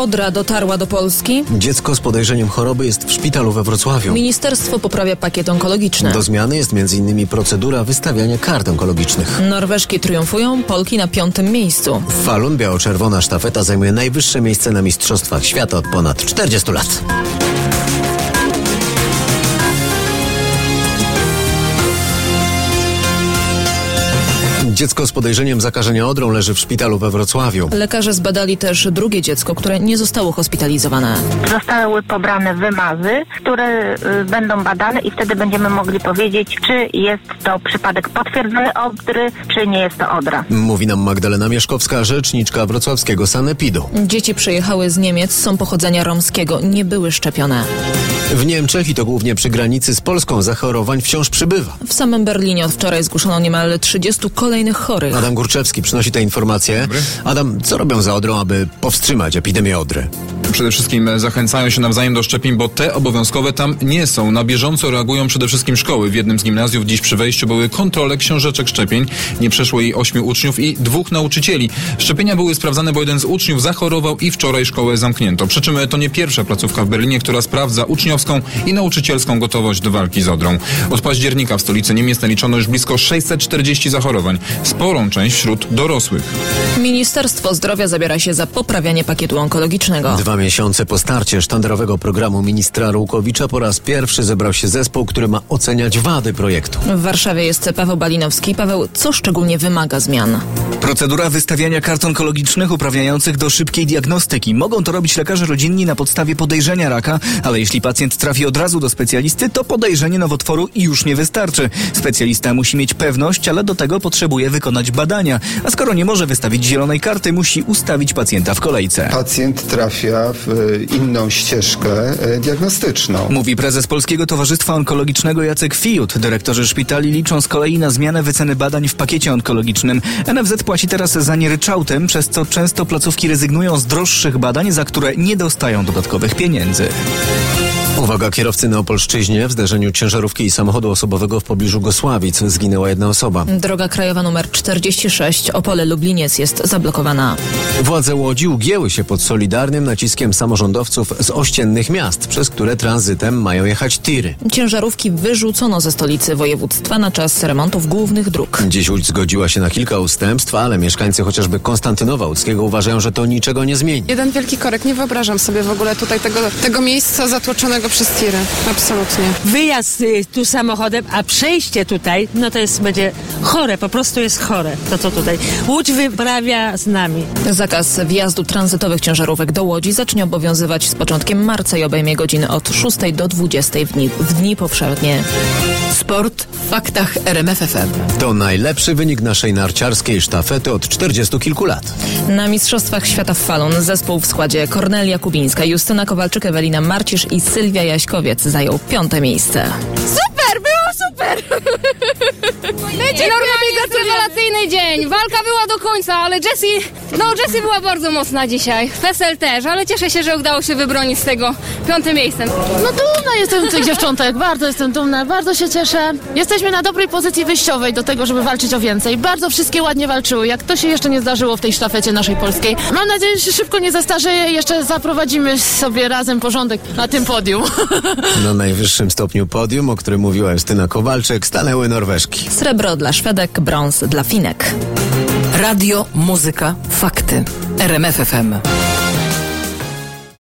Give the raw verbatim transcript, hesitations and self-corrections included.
Odra dotarła do Polski. Dziecko z podejrzeniem choroby jest w szpitalu we Wrocławiu. Ministerstwo poprawia pakiet onkologiczny. Do zmiany jest między innymi procedura wystawiania kart onkologicznych. Norweżki triumfują, Polki na piątym miejscu. Falun biało-czerwona sztafeta zajmuje najwyższe miejsce na Mistrzostwach Świata od ponad czterdziestu lat. Dziecko z podejrzeniem zakażenia odrą leży w szpitalu we Wrocławiu. Lekarze zbadali też drugie dziecko, które nie zostało hospitalizowane. Zostały pobrane wymazy, które y, będą badane i wtedy będziemy mogli powiedzieć, czy jest to przypadek potwierdzony odry, czy nie jest to odra. Mówi nam Magdalena Mieszkowska, rzeczniczka wrocławskiego sanepidu. Dzieci przyjechały z Niemiec, są pochodzenia romskiego, nie były szczepione. W Niemczech i to głównie przy granicy z Polską zachorowań wciąż przybywa. W samym Berlinie od wczoraj zgłoszono niemal trzydziestu kolejnych chorych. Adam Górczewski przynosi te informacje. Dobry. Adam, co robią za odrą, aby powstrzymać epidemię odry? Przede wszystkim zachęcają się nawzajem do szczepień, bo te obowiązkowe tam nie są. Na bieżąco reagują przede wszystkim szkoły. W jednym z gimnazjów dziś przy wejściu były kontrole książeczek szczepień. Nie przeszło jej ośmiu uczniów i dwóch nauczycieli. Szczepienia były sprawdzane, bo jeden z uczniów zachorował i wczoraj szkołę zamknięto. Przy czym to nie pierwsza placówka w Berlinie, która sprawdza uczniowską i nauczycielską gotowość do walki z odrą. Od października w stolicy Niemiec naliczono już blisko sześćset czterdzieści zachorowań. Sporą część wśród dorosłych. Ministerstwo Zdrowia zabiera się za poprawianie pakietu onkologicznego. Dwa miesiące po starcie sztandarowego programu ministra Arłukowicza po raz pierwszy zebrał się zespół, który ma oceniać wady projektu. W Warszawie jest Paweł Balinowski. Paweł, co szczególnie wymaga zmian? Procedura wystawiania kart onkologicznych uprawniających do szybkiej diagnostyki. Mogą to robić lekarze rodzinni na podstawie podejrzenia raka, ale jeśli pacjent trafi od razu do specjalisty, to podejrzenie nowotworu już nie wystarczy. Specjalista musi mieć pewność, ale do tego potrzebuje wykonać badania. A skoro nie może wystawić zielonej karty, musi ustawić pacjenta w kolejce. Pacjent trafia w inną ścieżkę diagnostyczną. Mówi prezes Polskiego Towarzystwa Onkologicznego Jacek Fijut. Dyrektorzy szpitali liczą z kolei na zmianę wyceny badań w pakiecie onkologicznym. N F Z płaci teraz za nie ryczałtem, przez co często placówki rezygnują z droższych badań, za które nie dostają dodatkowych pieniędzy. Uwaga, kierowcy na Opolszczyźnie w zdarzeniu ciężarówki i samochodu osobowego w pobliżu Gosławic zginęła jedna osoba. Droga krajowa nr czterdzieści sześć Opole-Lubliniec jest zablokowana. Władze Łodzi ugięły się pod solidarnym naciskiem samorządowców z ościennych miast, przez które tranzytem mają jechać tiry. Ciężarówki wyrzucono ze stolicy województwa na czas remontów głównych dróg. Dziś Łódź zgodziła się na kilka ustępstw, ale mieszkańcy chociażby Konstantynowa Łódzkiego uważają, że to niczego nie zmieni. Jeden wielki korek. Nie wyobrażam sobie w ogóle tutaj tego, tego miejsca zatłoczonego przez tiry. Absolutnie. Wyjazd y, tu samochodem, a przejście tutaj, no to jest, będzie chore, po prostu jest chore. To co tutaj Łódź wyprawia z nami. Zakaz wjazdu tranzytowych ciężarówek do Łodzi zacznie obowiązywać z początkiem marca i obejmie godziny od szóstej do dwudziestej w dni, w dni powszednie. Sport w faktach R M F F M. To najlepszy wynik naszej narciarskiej sztafety od czterdziestu kilku lat. Na Mistrzostwach Świata w Falun zespół w składzie Kornelia Kubińska, Justyna Kowalczyk, Ewelina Marcisz i Sylwia Jaśkowiec zajął piąte miejsce. Super, było super! Normalnie rewelacyjny dzień. Walka była do końca, ale Jessie, no Jessie była bardzo mocna dzisiaj. Fesel też, ale cieszę się, że udało się wybronić z tego piątym miejscem. No dumna jestem z tych dziewczątek, bardzo jestem dumna, bardzo się cieszę. Jesteśmy na dobrej pozycji wyjściowej do tego, żeby walczyć o więcej. Bardzo wszystkie ładnie walczyły, jak to się jeszcze nie zdarzyło w tej sztafecie naszej polskiej. Mam nadzieję, że się szybko nie zastarzeje i jeszcze zaprowadzimy sobie razem porządek na tym podium. Na najwyższym stopniu podium, o którym mówiła Justyna Kowalczyk, stanęły Norweżki. Srebro dla Szwedek, brąz dla Finek. Radio, muzyka, fakty. R M F F M.